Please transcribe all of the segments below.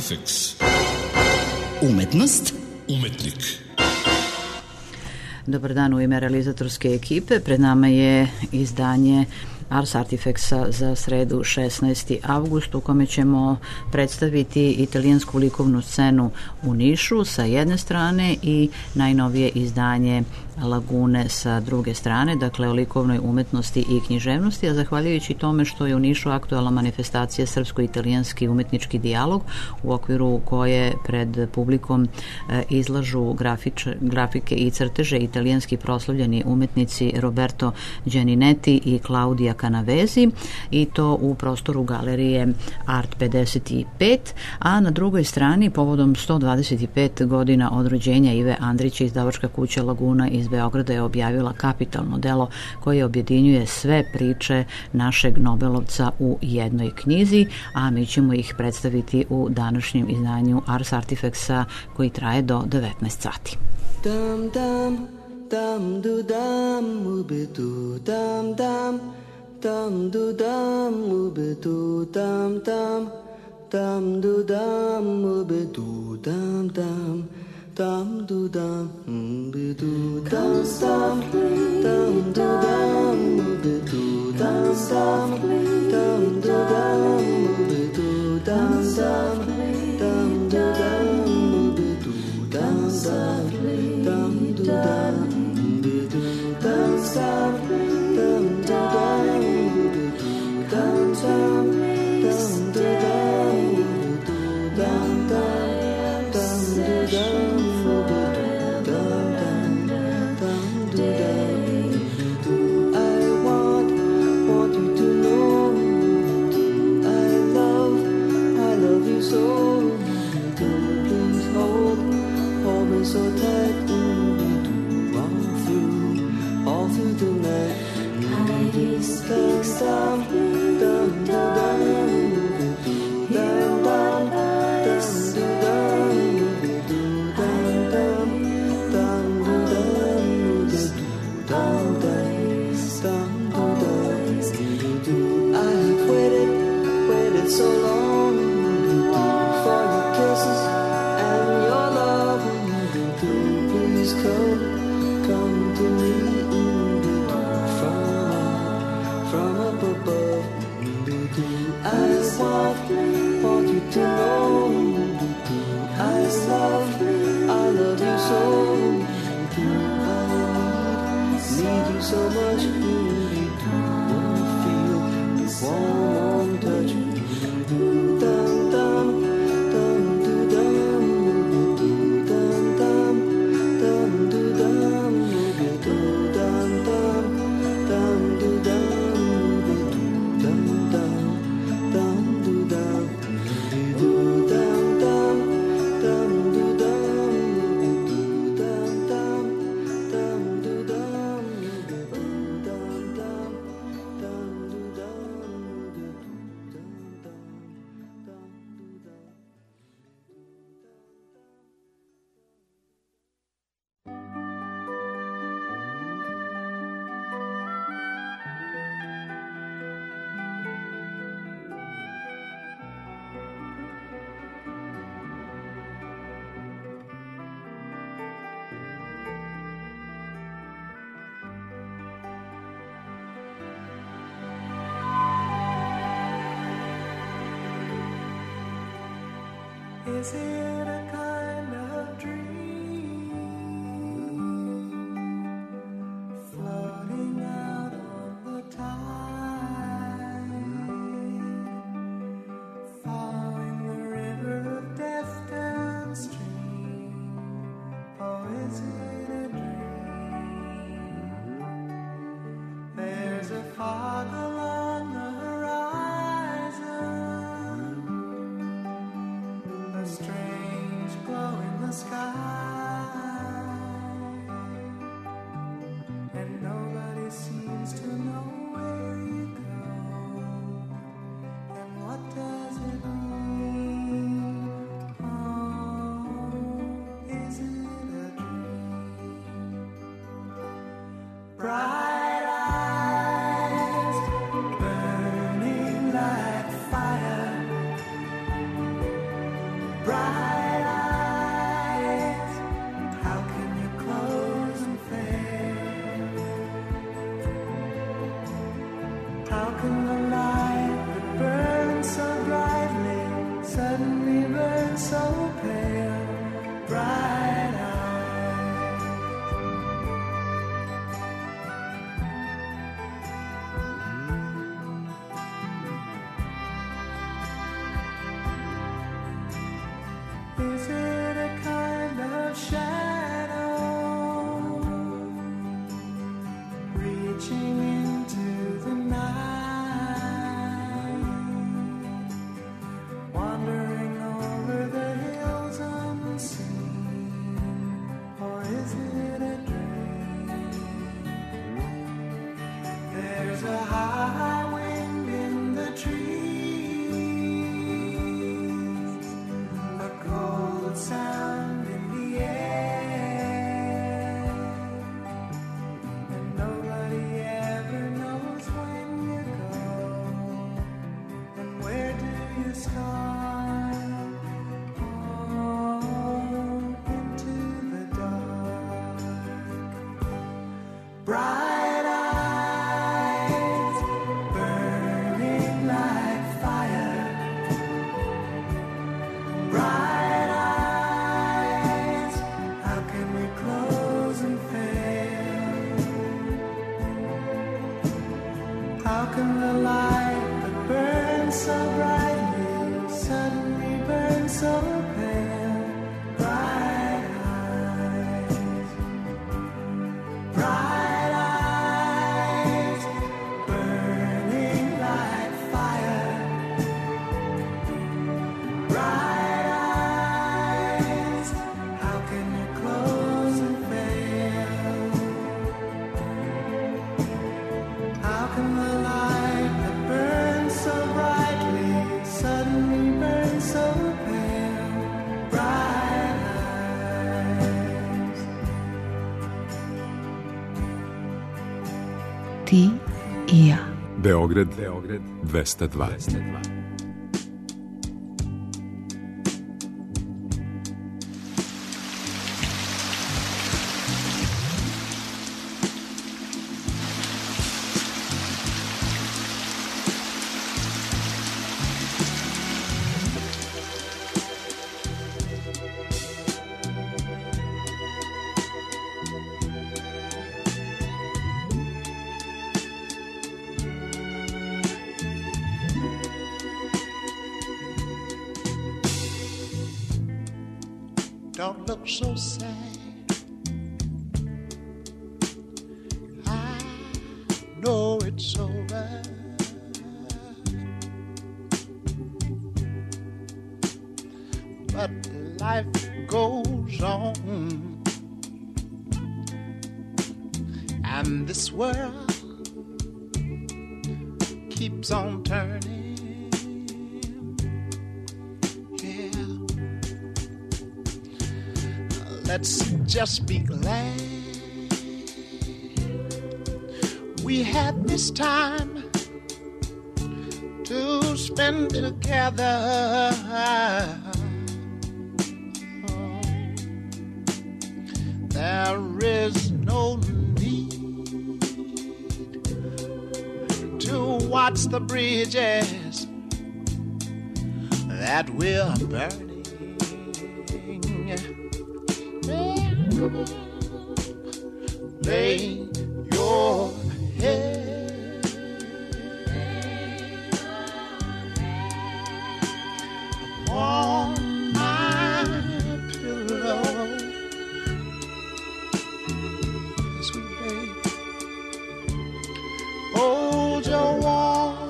Artifex. Umetnost. Umetnik. Dobar dan u ime realizatorske ekipe. Pred nama je izdanje Ars Artifexa za sredu 16. avgust u kome ćemo predstaviti italijansku likovnu scenu u Nišu sa jedne strane i najnovije izdanje Lagune sa druge strane, dakle o likovnoj umetnosti i književnosti, a zahvaljujući tome što je u Nišu aktualna manifestacija srpsko-italijanski umetnički dijalog u okviru koje pred publikom izlažu grafike i crteže italijanski proslavljeni umetnici Roberto Gianinetti i Claudia Canavesi, i to u prostoru galerije Art 55, a na drugoj strani povodom 125 godina od rođenja Ive Andrića izdavačka kuća Laguna iz Beograda je objavila kapitalno delo koje objedinjuje sve priče našeg Nobelovca u jednoj knjizi, a mi ćemo ih predstaviti u današnjem izdanju Ars Artifexa koji traje do 19 sati. Dam dam dam du dam ubedu dam dam dam du dam ubedu dam dam dam du dam ubedu dam dam dam du dam ubedu dam dam dam du dam ubedu dam dam dam du dam ubedu dam dam dam du dam ubedu dam dam dam du dam ubedu dam dam dam du dam ubedu dam dam dam du dam ubedu dam dam dam du dam so tight, all through the night. I speak some, dum dum dum dum I have waited so long for your kisses and your love. Please come to me from up above. I want you to know I love you so. I need you so much. Feel the warm touch. Dum dum. Is it a kind of dream floating out on the tide, following the river of death downstream? Or is it a dream? There's a fog along the horizon, a strange can the light that burns so brightly suddenly burn so pale, bright eyes? Is it a kind of shadow reaching into the night, wandering over the hills unseen, or is it a dream? There's a high wind in the trees, a cold sound in the air, and nobody ever knows when you go and where do you start. Oh, into the dark. Bright eyes burning like fire. Bright eyes, how can we close and fail? How can the light that burns so brightly suddenly burn so pale? Bright eyes, bright eyes, burning like fire. Bright eyes, how can you close and fail? How can the light that burns so brightly suddenly burn so pale? Bright eyes. Ti i ja. Beograd 202. Don't look so sad. I know it's over. But life goes on, and this world keeps on turning. Let's just be glad we had this time to spend together. There is no need to watch the bridges that we're burning. Lay your head on my pillow, sweet babe. Hold your warm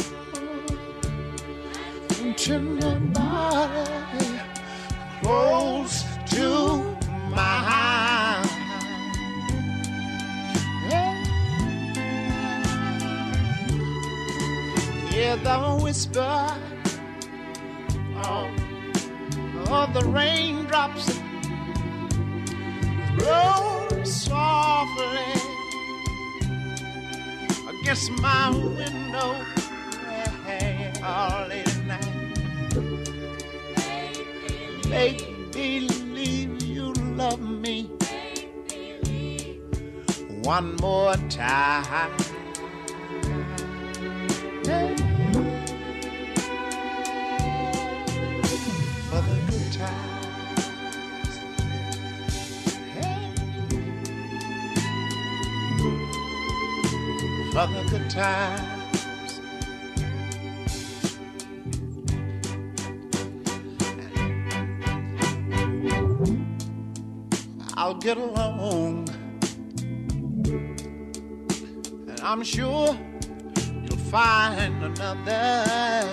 and tender body close to mine. Hear the whisper of the raindrops roll softly against my window all late at night. Make believe you love me one more time. good times. I'll get along, and I'm sure you'll find another.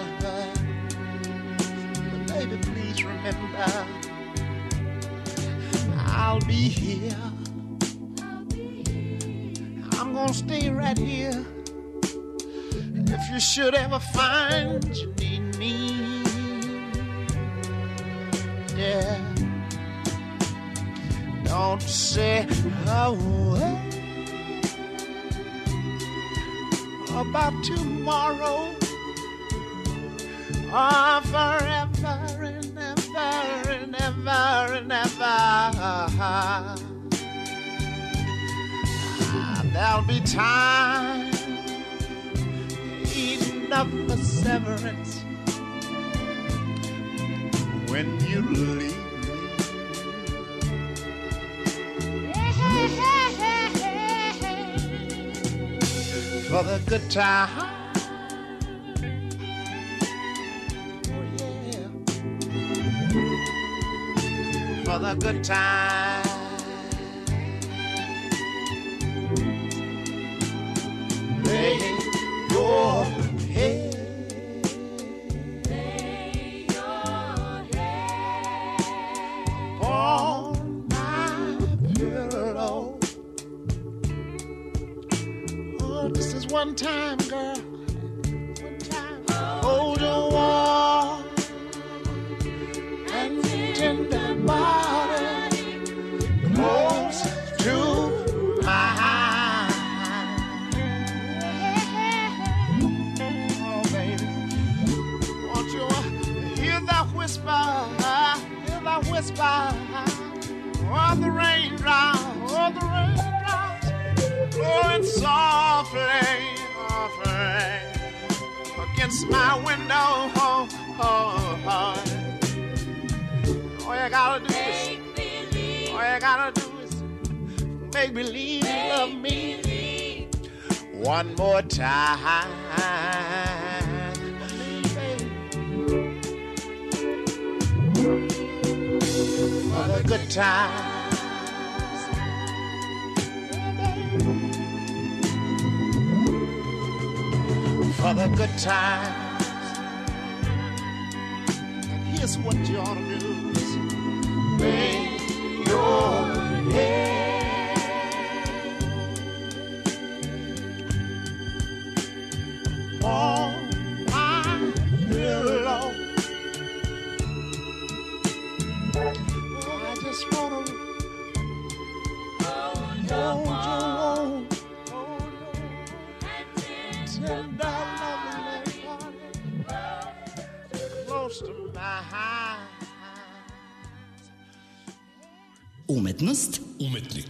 But baby, please remember, I'll be here. I'm gonna stay right here. If you should ever find you need me, yeah. Don't say a word about tomorrow or forever and ever and ever and ever. There'll be time enough for severance when you leave. For the good time, oh yeah, for the good time. Lay your head, lay your head on my pillow. This is one time, girl. One time. Hold your warm and tender body close to mine. Oh, baby. Won't you hear that whisper? Hear that whisper? Oh, the raindrops. Oh, the raindrops. Blowing softly, softly against my window. Oh, oh, oh. All you gotta do is, all you gotta do is make believe you love me one more time. For the good time. For the good times. And here's what you ought to do is lay your head on my pillow. Oh, I just want to hold your warm, tender. Umetnost, Umetnik.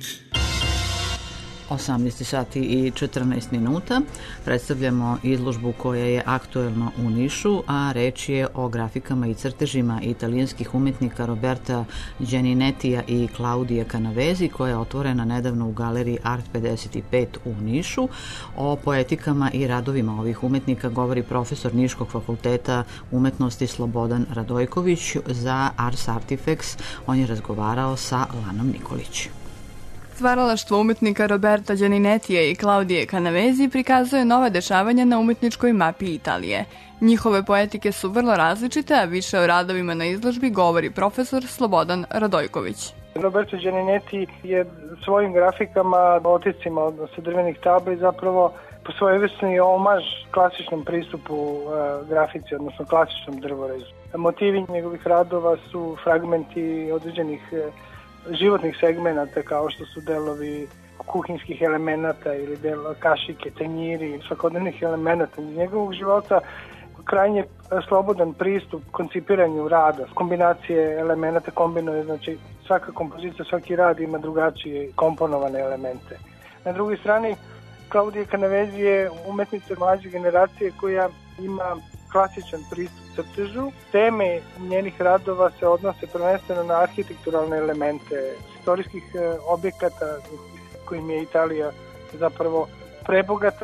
18 sati i 14 minuta. Predstavljamo izložbu koja je aktuelna u Nišu, a reč je o grafikama i crtežima italijanskih umetnika Roberta Gianinetija i Claudije Canavesi, koja je otvorena nedavno u galeriji Art 55 u Nišu. O poetikama i radovima ovih umetnika govori profesor Niškog fakulteta umetnosti Slobodan Radojković za Ars Artifacts. On je razgovarao sa Lanom Nikolić. Stvaralaštvo umetnika Roberta Gianinetija i Claudije Canavesi prikazuje nova dešavanja na umetničkoj mapi Italije. Njihove poetike su vrlo različite, a više o radovima na izložbi govori profesor Slobodan Radojković. Roberto Gianineti je svojim grafikama, oticima, odnosno drvenih tabli, zapravo po svojevrsni omaž klasičnom pristupu grafici, odnosno klasičnom drvorezu. Motivi njegovih radova su fragmenti određenih životnih segmenata, kao što su delovi kuhinskih elemenata ili delo kašike, tanjiri, svakodnevnih elemenata iz njegovog života. Krajnje slobodan pristup koncipiranju rada, kombinacije elemenata kombinuje, znači svaka kompozicija, svaki rad ima drugačije komponovane elemente. Na drugoj strani, Claudija Canavesi je umetnica mlađe generacije koja ima klasičan pristup crtežu. Teme njenih radova se odnose prvenstveno na arhitekturalne elemente istorijskih objekata kojim je Italija zapravo prebogata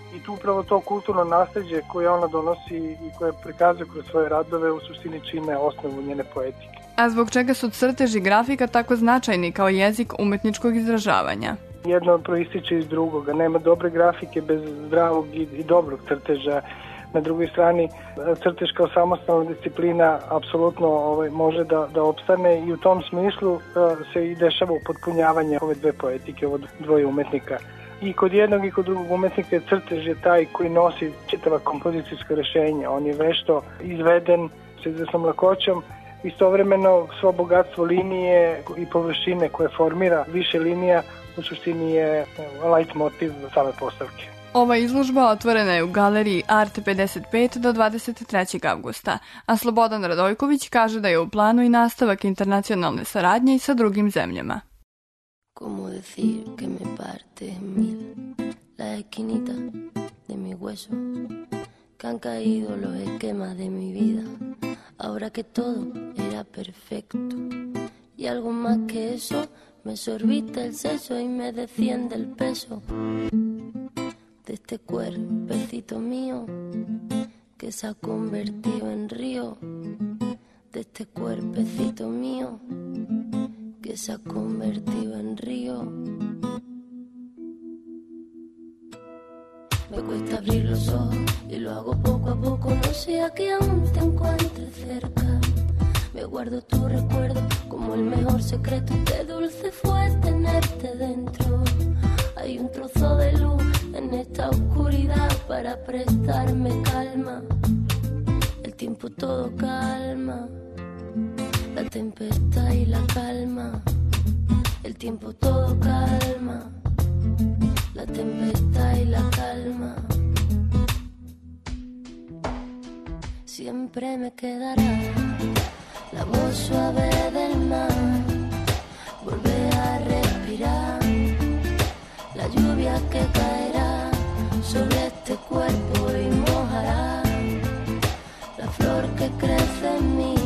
I tu upravo to kulturno nasleđe koje ona donosi i koje prikazuje kroz svoje radove u suštini čine osnovu njene poetike. A zbog čega su crteži grafika tako značajni kao jezik umetničkog izražavanja? Jedno proističe iz drugoga. Nema dobre grafike bez zdravog i dobrog crteža. Na drugoj strani, crtež kao samostalna disciplina apsolutno može da opstane i u tom smislu se i dešava upotpunjavanje ove dve poetike, ovo dvoje umetnika. I kod jednog i kod drugog umetnika crtež je taj koji nosi čitava kompozicijska rešenja. On je vešto izveden sa izvesnom lakoćom, istovremeno svo bogatstvo linije i površine koje formira više linija u suštini je light motiv same postavke. Ova izložba otvorena je u galeriji Art 55 do 23. avgusta, a Slobodan Radojković kaže da je u planu i nastavak internacionalne saradnje i sa drugim zemljama. ¿Cómo decir que me parte en mil la esquinita de mi hueso? Que han caído los esquemas de mi vida, ahora que todo era perfecto. Y algo más que eso, me sorbiste el seso y me desciende el peso de este cuerpecito mío que se ha convertido en río, de este cuerpecito mío que se ha convertido en río. Me cuesta abrir los ojos y lo hago poco a poco, no sea que aún te encuentre cerca. Me guardo tu recuerdo como el mejor secreto, qué dulce fue tenerte dentro. Hay un trozo de luz en esta oscuridad para prestarme calma. El tiempo todo calma, la tempestad y la calma. El tiempo todo calma, la tempestad y la calma. Siempre me quedará la voz suave del mar, volver a respirar, la lluvia que caerá sobre este cuerpo y mojará la flor que crece en mí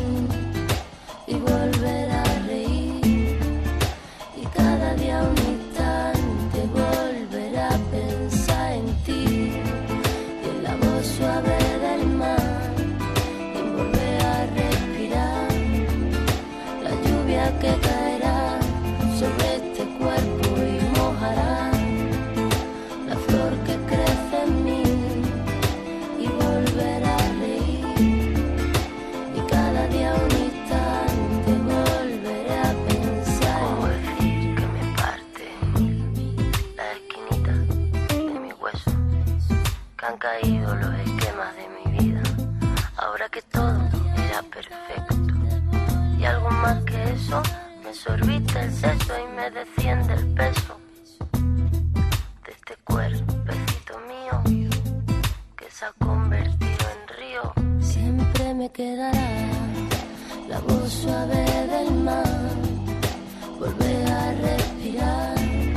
y volver a reír, y cada día un instante volver a pensar en ti, y en la voz suave del mar, y volver a respirar la lluvia que caerá sobre este cuerpo y mojará la flor que crece en mí y volver a reír, y cada día un instante volveré a pensar. ¿Cómo decir que me parte en mil la esquinita de mi hueso? Que han caído los esquemas de mi vida, ahora que todo era perfecto. Y algo más que eso, me sorbiste el seso y me desciende el peso de este cuerpecito mío que se ha convertido en río. Siempre me quedará la voz suave del mar, volver a respirar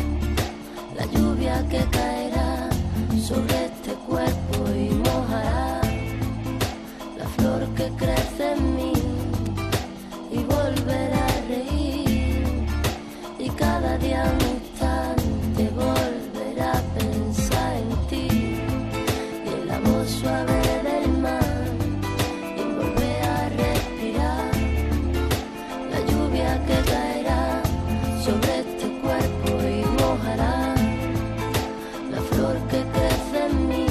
la lluvia que caerá sobre este cuerpo y mojará la flor que crece en mí y volver a reír, y cada día un instante volver a pensar en ti, y en la voz suave del mar, y volver a respirar la lluvia que caerá sobre este cuerpo y mojará la flor que crece en mí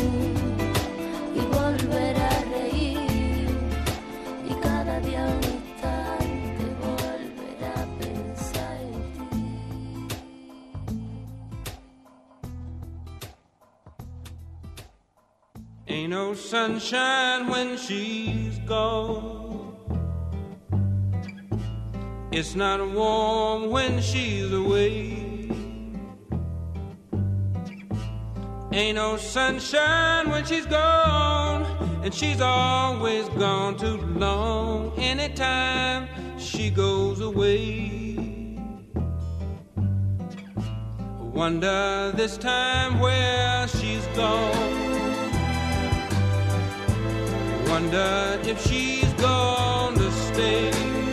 y volver a reír, y cada día un instante volver a pensar en ti. Ain't no sunshine when she's gone. It's not warm when she's away. Ain't no sunshine when she's gone, and she's always gone too long. Anytime she goes away, wonder this time where she's gone. Wonder if she's gonna stay.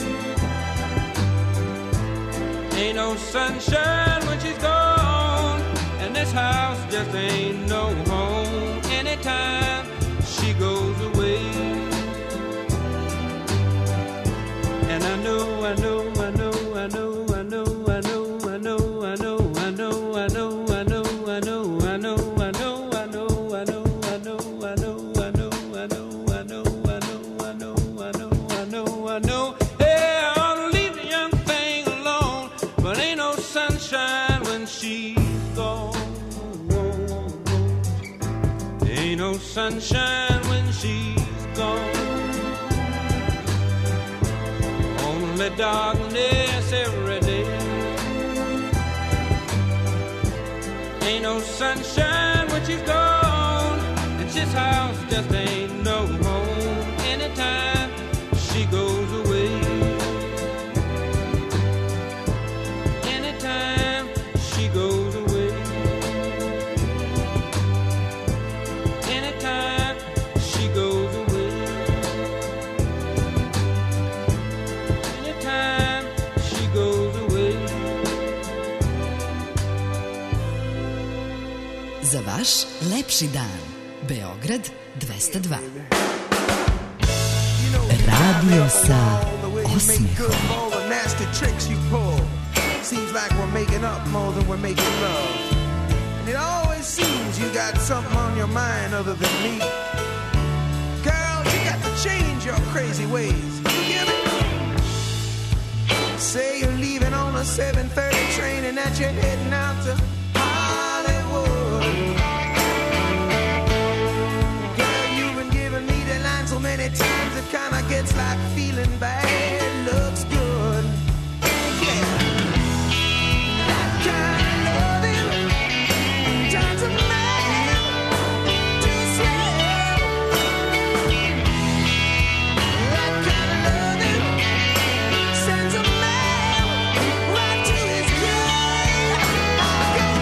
Ain't no sunshine when she's gone, and this house just ain't no home. sunshine when she's gone. Only darkness every day. Ain't no sunshine when she's gone. It's this house just ain't no home. Anytime she goes away. Anytime she goes away. Anytime she goes away. Anytime she goes away. Za vaš lepši dan. Beograd 202. Radio sa osmehom. All the nasty tricks you pull. Seems like we're making up more than we're making love. And it always seems you got something on your mind other than me. Girl, you got to change your crazy ways. You hear me? Say you're leaving on a 7:30 train and that you're heading out to Hollywood. Girl, you've been giving me the line so many times it kinda gets like feeling bad looks good. Yeah. That kind of loving turns a man to slave. That kind of loving sends a man right to his grave.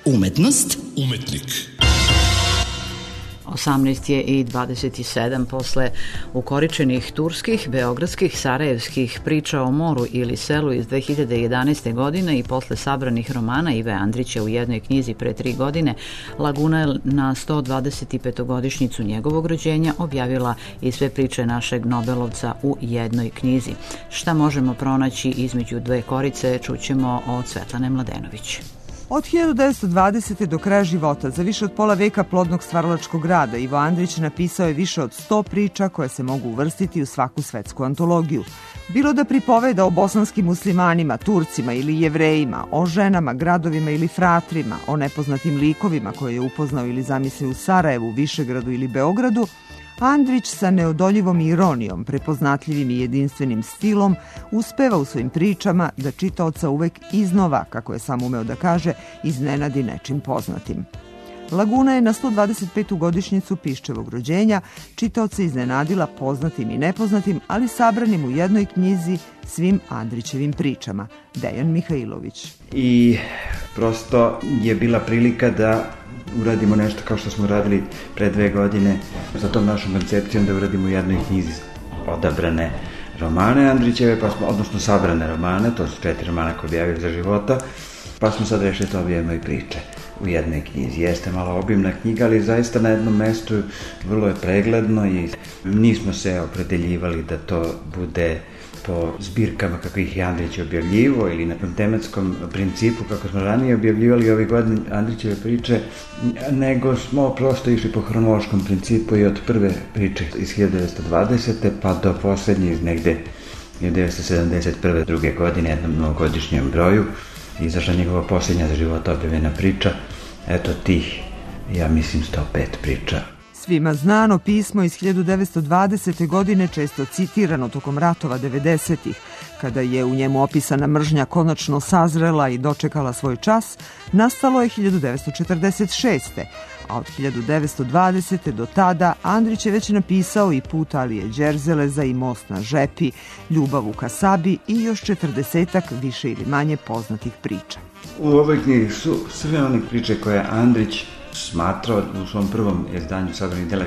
Umetnost, umetnik. 18 je i 27 posle ukoričenih turskih, beogradskih, sarajevskih priča o moru ili selu iz 2011. godine i posle sabranih romana Ive Andrića u jednoj knjizi pre 3 godine, Laguna je na 125-godišnjicu njegovog rođenja objavila i sve priče našeg Nobelovca u jednoj knjizi. Šta možemo pronaći između dve korice, čućemo od Svetlane Mladenović. Od 1920. do kraja života, za više od pola veka plodnog stvaralačkog rada, Ivo Andrić napisao je više od 100 priča koje se mogu uvrstiti u svaku svetsku antologiju. Bilo da pripoveda o bosanskim muslimanima, Turcima ili Jevrejima, o ženama, gradovima ili fratrima, o nepoznatim likovima koje je upoznao ili zamislio u Sarajevu, Višegradu ili Beogradu, Andrić sa neodoljivom ironijom, prepoznatljivim i jedinstvenim stilom uspeva u svojim pričama da čitaoca uvek iznova, kako je sam umeo da kaže, iznenadi nečim poznatim. Laguna je na 125. godišnjicu Piščevog rođenja čitaoca iznenadila poznatim i nepoznatim, ali sabranim u jednoj knjizi svim Andrićevim pričama. Dejan Mihajlović. I prosto je bila prilika da uradimo nešto kao što smo radili pre 2 godine za tom našom koncepcijom, da uradimo u jednoj knjizi odabrane romane Andrićeve, odnosno sabrane romane, to su 4 romana koje objavili za života, pa smo sad rešili da objavimo i priče u jednoj knjizi. Jeste malo obimna knjiga, ali zaista na jednom mestu vrlo je pregledno i nismo se opredeljivali da to bude po zbirkama kako ih je Andrić objavljivo ili na tematskom principu kako smo ranije objavljivali ove godine Andrićeve priče, nego smo prosto išli po hronološkom principu i od prve priče iz 1920. pa do poslednje iz negde 1971. druge godine, jednom novogodišnjem broju, izašla njegova posljednja za života objavljena priča, eto tih, ja mislim, 105 priča. Svima znano pismo iz 1920. godine, često citirano tokom ratova 90-ih, kada je u njemu opisana mržnja konačno sazrela i dočekala svoj čas, nastalo je 1946. A od 1920. do tada Andrić je već napisao i Put Alije Đerzeleza i Most na Žepi, Ljubav u Kasabi i još 40-ak više ili manje poznatih priča. U ovoj knjigi su sve one priče koje Andrić smatrao u svom prvom izdanju sabranih dela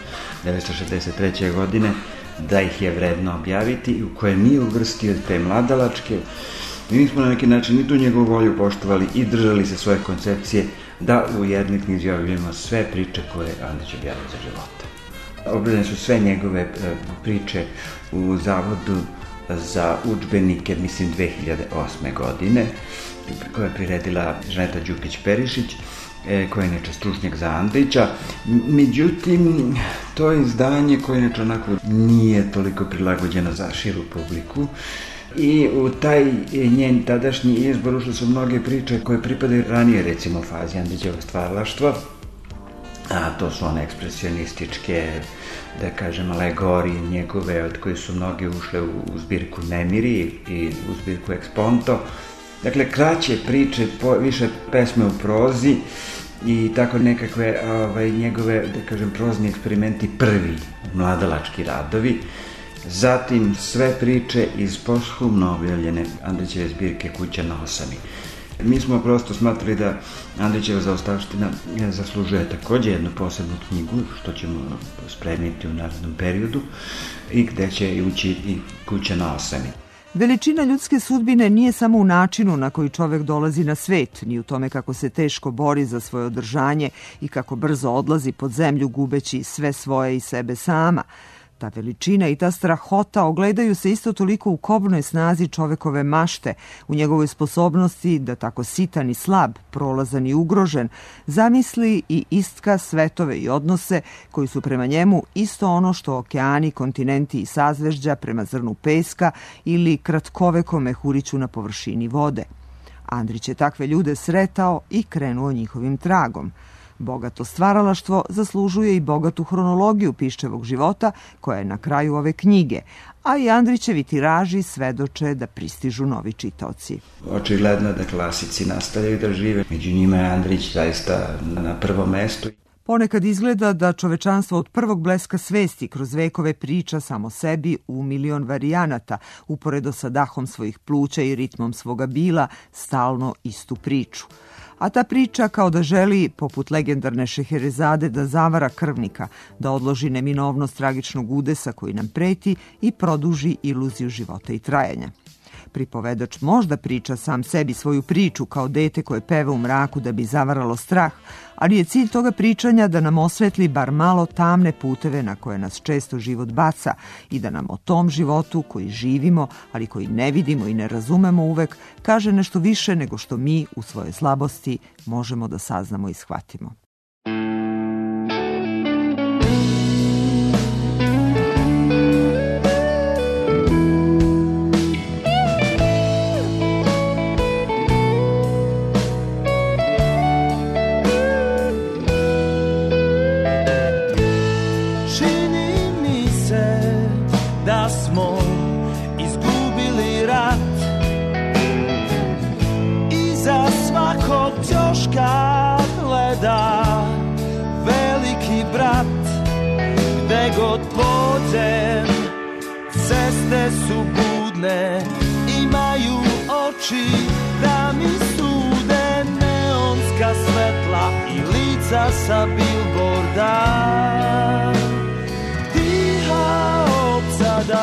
1963. godine da ih je vredno objaviti i u koje nije uvrstio te mladalačke. Mi nismo na neki način ni tu njegovu volju poštovali i držali se svoje koncepcije da u jednoj knjizi objavimo sve priče koje Andrić objavio za života. Objavljene su sve njegove priče u Zavodu za udžbenike, mislim 2008. godine, koje je priredila Žaneta Đukić-Perišić, koja je inače stručnjak za Andrića. Međutim, to je izdanje koje inače onako nije toliko prilagođeno za širu publiku i u taj njen tadašnji izbor ušle su mnoge priče koje pripadaju ranije, recimo, fazi Andrićevog stvaralaštva, a to su one ekspresionističke, da kažem, alegorije njegove, od koje su mnoge ušle u zbirku Nemiri i u zbirku Eksponto. Dakle, kraće priče, više pesme u prozi i tako nekakve njegove, da kažem, prozni eksperimenti, prvi mladalački radovi. Zatim sve priče iz posthumno objavljene Andrićeve zbirke Kuća na osami. Mi smo prosto smatrali da Andrićeva zaostavština zaslužuje takođe jednu posebnu knjigu, što ćemo spremiti u narednom periodu i gde će ući i Kuća na osami. Veličina ljudske sudbine nije samo u načinu na koji čovek dolazi na svet, ni u tome kako se teško bori za svoje održanje i kako brzo odlazi pod zemlju gubeći sve svoje i sebe sama. Ta veličina i ta strahota ogledaju se isto toliko u kobnoj snazi čovekove mašte, u njegovoj sposobnosti da tako sitan i slab, prolazan i ugrožen, zamisli i istka svetove i odnose koji su prema njemu isto ono što okeani, kontinenti i sazvežđa prema zrnu peska ili kratkovekom mehuriću na površini vode. Andrić je takve ljude sretao i krenuo njihovim tragom. Bogato stvaralaštvo zaslužuje i bogatu hronologiju Piščevog života, koja je na kraju ove knjige, a i Andrićevi tiraži svedoče da pristižu novi čitaoci. Očigledno da klasici nastavljaju da žive, među njima je Andrić zaista na prvom mestu. Ponekad izgleda da čovečanstvo od prvog bleska svesti kroz vekove priča samo sebi u milion varijanata, uporedo sa dahom svojih pluća i ritmom svoga bila, stalno istu priču. A ta priča kao da želi, poput legendarne Šeherezade, da zavara krvnika, da odloži neminovnost tragičnog udesa koji nam preti i produži iluziju života i trajanja. Pripovedač možda priča sam sebi svoju priču kao dete koje peva u mraku da bi zavaralo strah, ali je cilj toga pričanja da nam osvetli bar malo tamne puteve na koje nas često život baca i da nam o tom životu koji živimo, ali koji ne vidimo i ne razumemo uvek, kaže nešto više nego što mi u svojoj slabosti možemo da saznamo i shvatimo. Ćoška gleda veliki brat, gde god pođem, ceste su budne, imaju oči da mi sude, neonska svetla i lica sa bilborda, tiha opsada.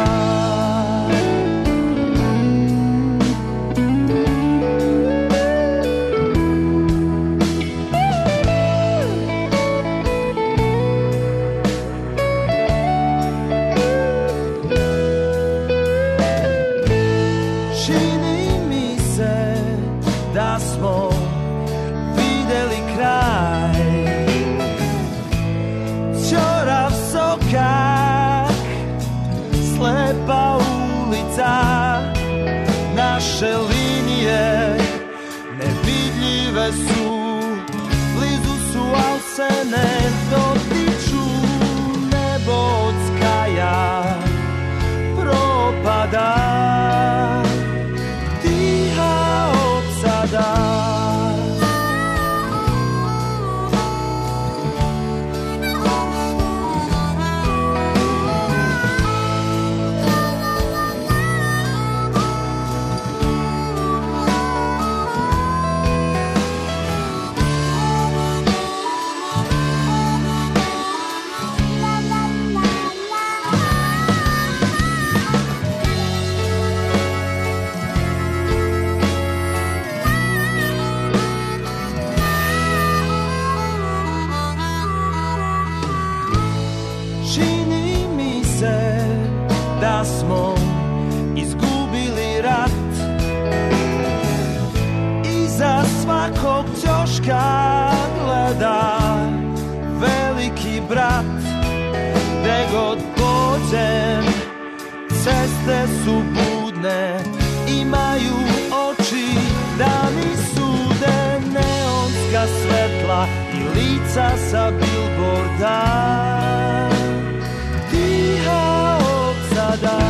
Naše linije nevidljive su, blizu su, al se ne dotiču, nebo od skaja propada, tiha opsada. Smo izgubili rat, iza svakog ćoška gleda veliki brat, gde god pođem, ceste su budne, imaju oči da mi sude, neonska svetla i lica sa bilborda, tiha opsada.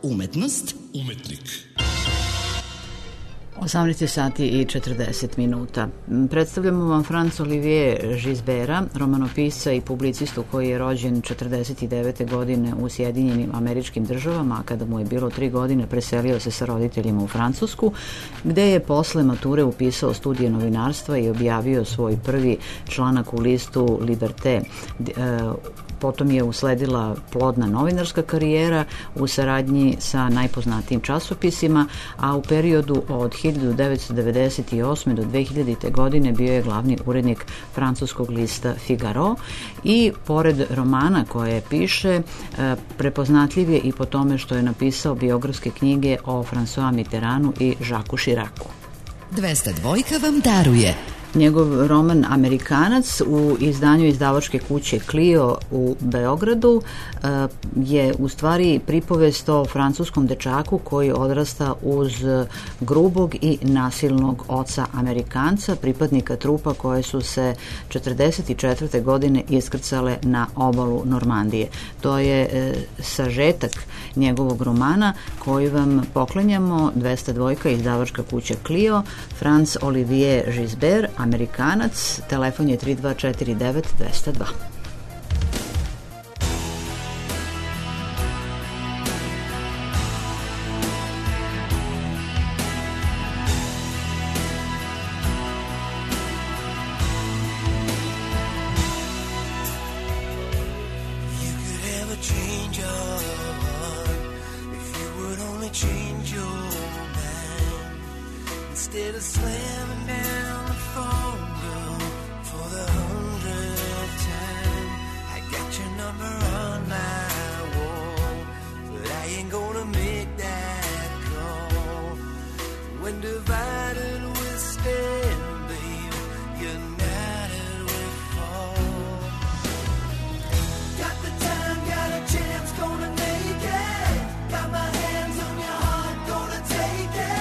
Umetnost. Umetnik. 18 sati i 40 minuta. Predstavljamo vam Franz Olivier Gisbera, romanopisca i publicistu koji je rođen 49. godine u Sjedinjenim Američkim Državama, a kada mu je bilo 3 godine preselio se sa roditeljima u Francusku, gde je posle mature upisao studije novinarstva i objavio svoj prvi članak u listu Liberté. Potom je usledila plodna novinarska karijera u saradnji sa najpoznatijim časopisima, a u periodu od 1998. do 2000. godine bio je glavni urednik francuskog lista Figaro i pored romana koje piše, prepoznatljiv je i po tome što je napisao biografske knjige o François Mitterrandu i Jacques Chiracu. 202 vam daruje Njegov roman Amerikanac u izdanju izdavačke kuće Clio u Beogradu je u stvari pripovest o francuskom dečaku koji odrasta uz grubog i nasilnog oca Amerikanca, pripadnika trupa koje su se 1944. godine iskrcale na obalu Normandije. To je sažetak njegovog romana koji vam poklanjamo. 202 izdavačka kuća Clio, Franz Olivier Gisbert, Amerikanac, telefon je 3249 202. Instead of slamming down the phone, girl, for the 100th time, I got your number on my wall, but I ain't gonna make that call. When divided we stand, babe, united we fall. Got the time, got a chance, gonna make it. Got my hands on your heart, gonna take it.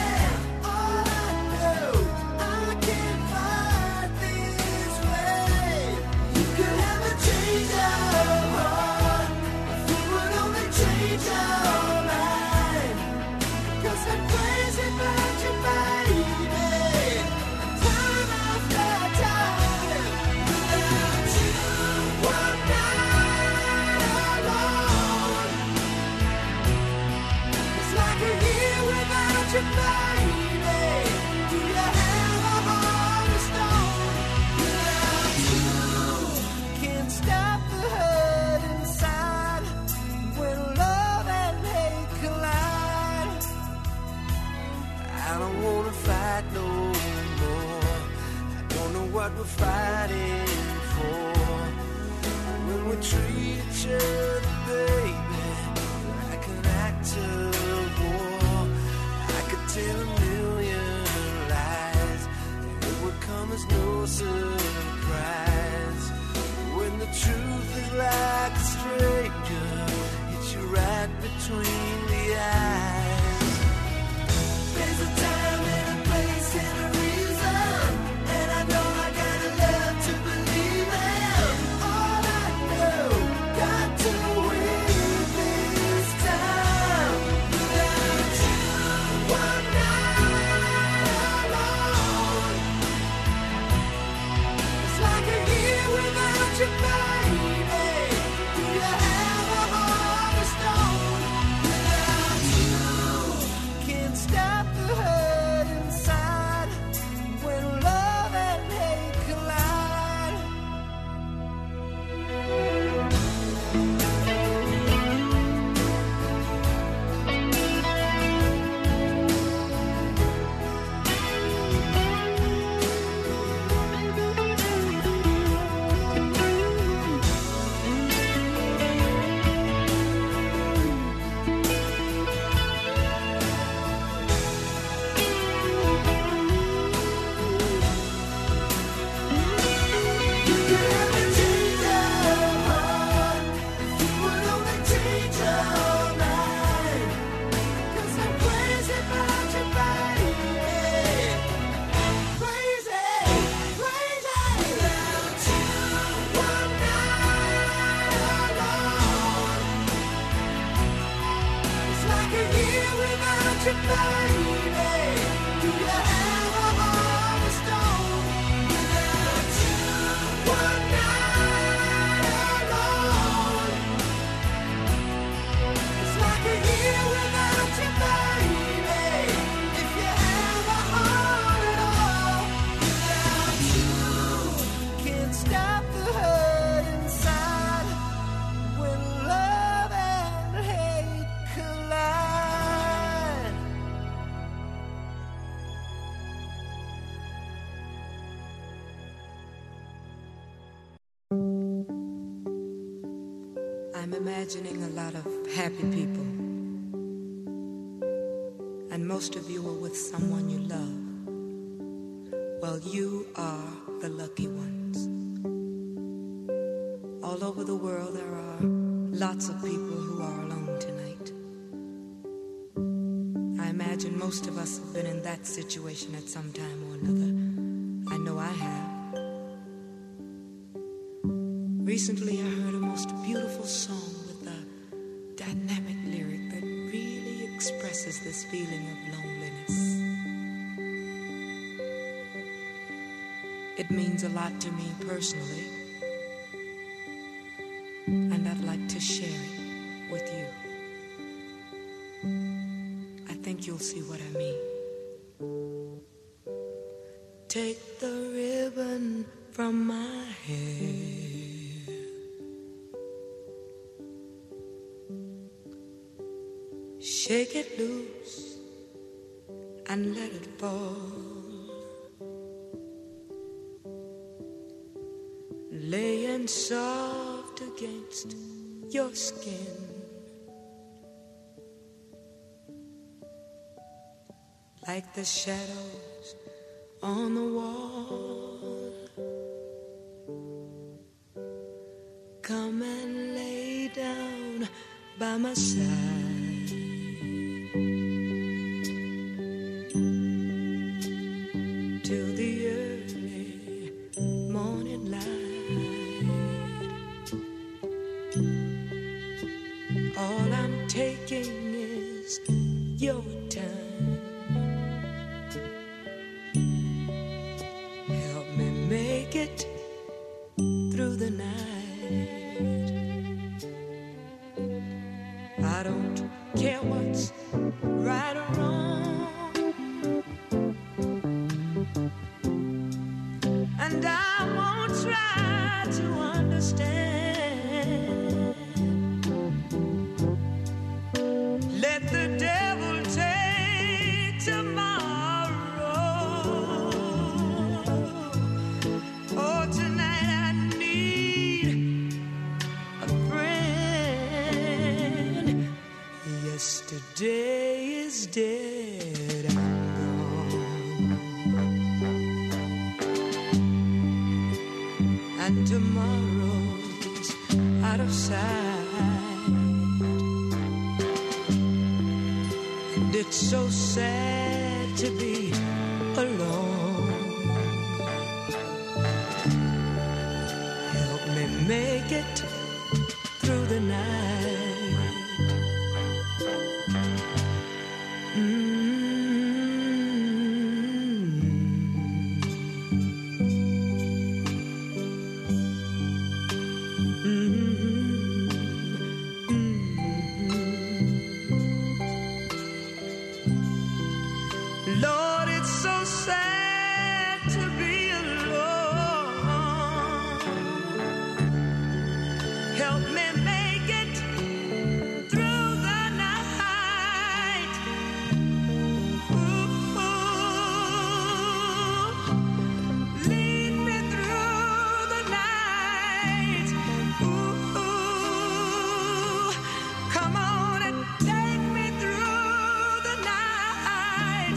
What we're fighting for. When we treat each other, baby, like an act of war, I could tell a million lies, and it would come as no surprise. When the truth is like a stranger, hits you right between the eyes. There's a time and a place and a reason, and I know I gotta learn to believe it. All I know, got to win this time. Without you, one night alone. It's like a year without you, baby. Do you have a heart of stone? you, baby? Do you have a heart of stone without you? One night alone. It's like a year without you, baby. If you have a heart at all, without you, can't stop the hurt inside when love and hate collide. I'm imagining a lot of happy people, and most of you are with someone you love. Well, you are the lucky ones. All over the world there are lots of people who are alone tonight. I imagine most of us have been in that situation at some time or another. I know I have. Recently I heard a most beautiful song with a dynamic lyric that really expresses this feeling of loneliness. It means a lot to me personally, and I'd like to share it with you. I think you'll see what I mean. Take the ribbon from my hair, shake it loose and let it fall. Laying soft against your skin, like the shadows on the wall. Come and lay down by my side, till the early morning light. All I'm taking is your time. Help me make it through the night. I don't care what's right or wrong, and I won't try to understand. Let the devil take tomorrow. Oh, tonight I need a friend. Yesterday is dead and gone, and tomorrow's out of sight. And it's so sad to be alone. Help me make it through the night. Lord, it's so sad to be alone. Help me make it through the night. Ooh, lead me through the night. Ooh, come on and take me through the night.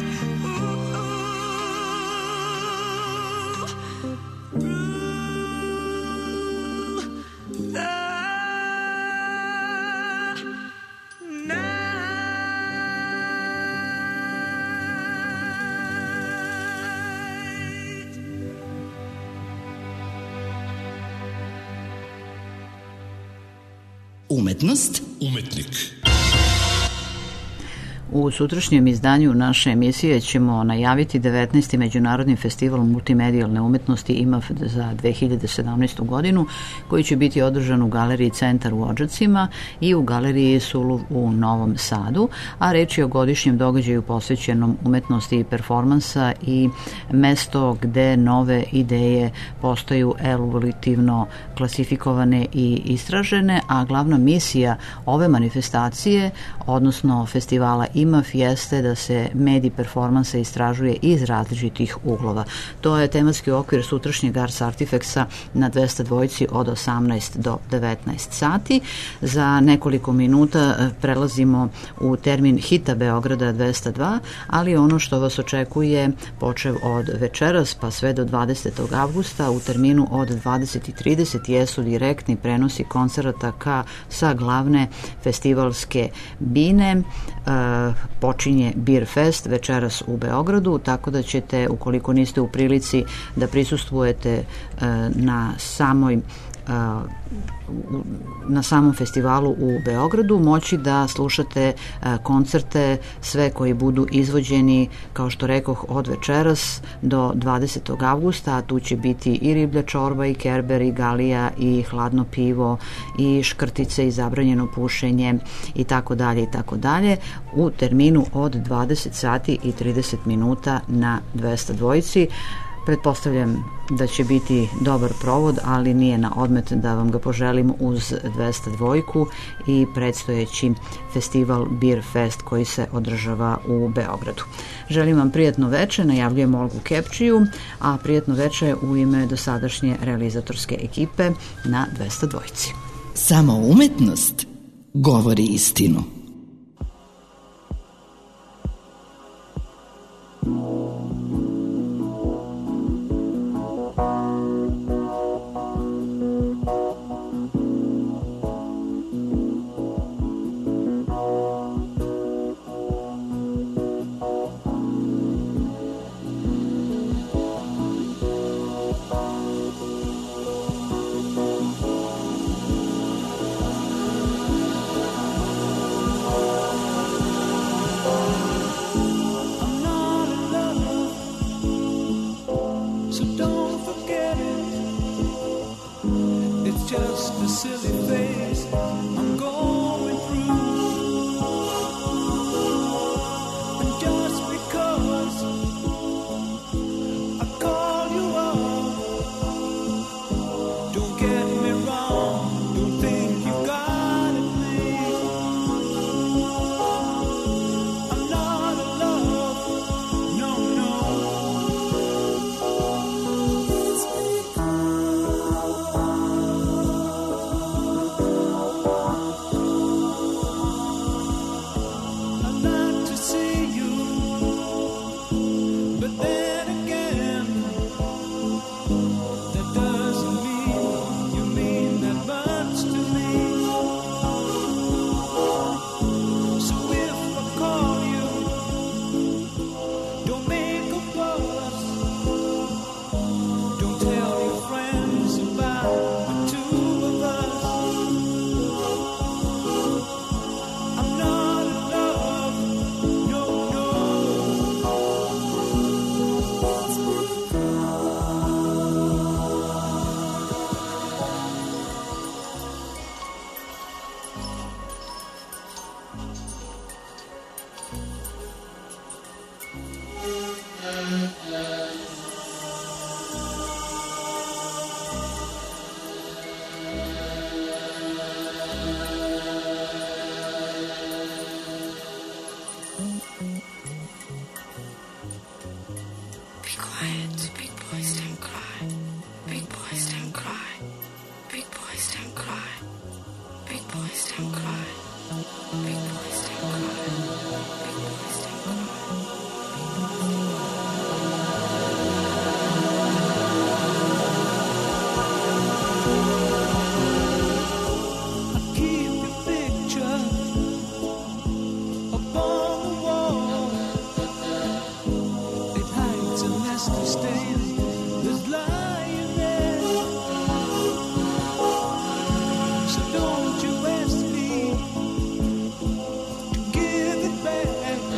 Umetnost, umetnik. U sutrašnjem izdanju naše emisije ćemo najaviti 19. Međunarodni festival multimedijalne umetnosti IMAF za 2017. godinu, koji će biti održan u Galeriji Centar u Odžacima i u Galeriji Suluv u Novom Sadu, a reč je o godišnjem događaju posvećenom umetnosti i performansa i mesto gde nove ideje postaju evolutivno klasifikovane i istražene, a glavna misija ove manifestacije, odnosno festivala IMAF, jeste da se medij performansa istražuje iz različitih uglova. To je tematski okvir sutrašnjeg Ars Artifactsa na 202 od 18 do 19 sati. Za nekoliko minuta prelazimo u termin hita Beograda 202, ali ono što vas očekuje počev od večeras pa sve do 20. avgusta u terminu od 20:30 jesu direktni prenosi koncerata sa glavne festivalske bine. Počinje Beer Fest večeras u Beogradu, tako da ćete, ukoliko niste u prilici da prisustvujete na samom festivalu u Beogradu, moći da slušate koncerte sve koji budu izvođeni, kao što rekoh, od večeras do 20. avgusta, a tu će biti i riblja čorba, i kerber, i galija, i hladno pivo, i škrtice, i zabranjeno pušenje, i tako dalje, i tako dalje, u terminu od 20 sati i 30 minuta na 202. Pretpostavljam da će biti dobar provod, ali nije na odmet da vam ga poželim uz 202 i predstojeći festival Beer Fest koji se održava u Beogradu. Želim vam prijatno veče, najavljujem Olgu Kepčiju, a prijatno veče u ime dosadašnje realizatorske ekipe na 202. Samo umetnost govori istinu. Don't you ask me to give it back.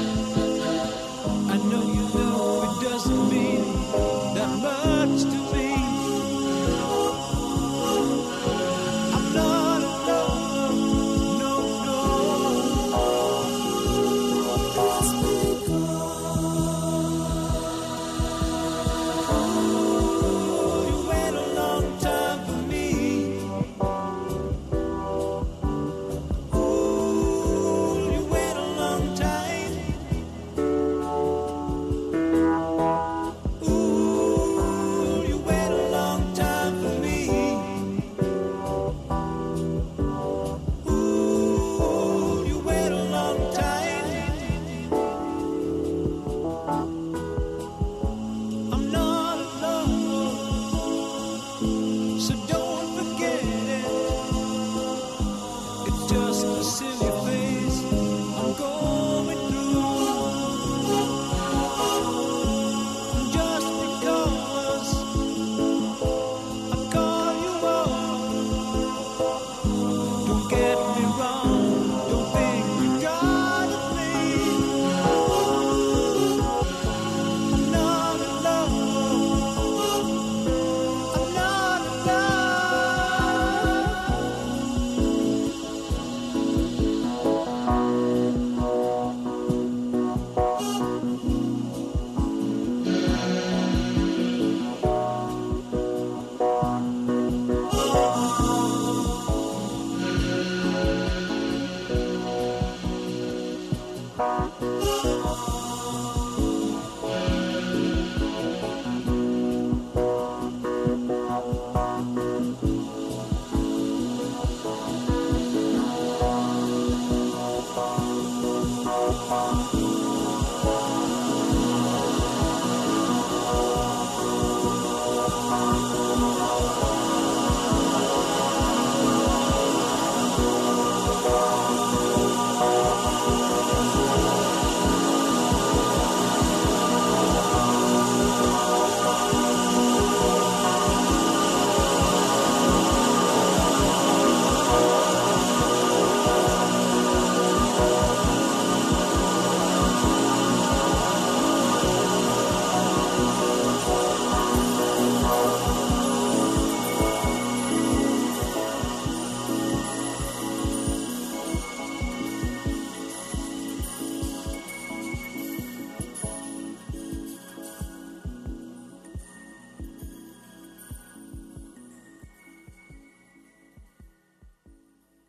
just a silly